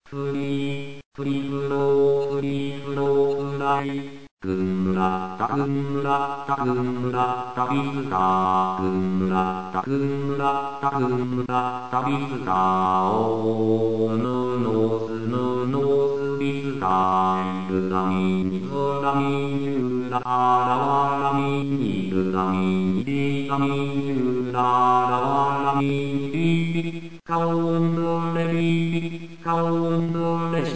フリフローライ。ぐんらたぐんらたぐんらたビズター。ぐんらたぐんらたぐんらたビズター。おーぬのすビズター。いるなみにずらみにゅらあらわらみにいるなみにりらみにゅらあらわらみにりりかおんどれりりかおんどれし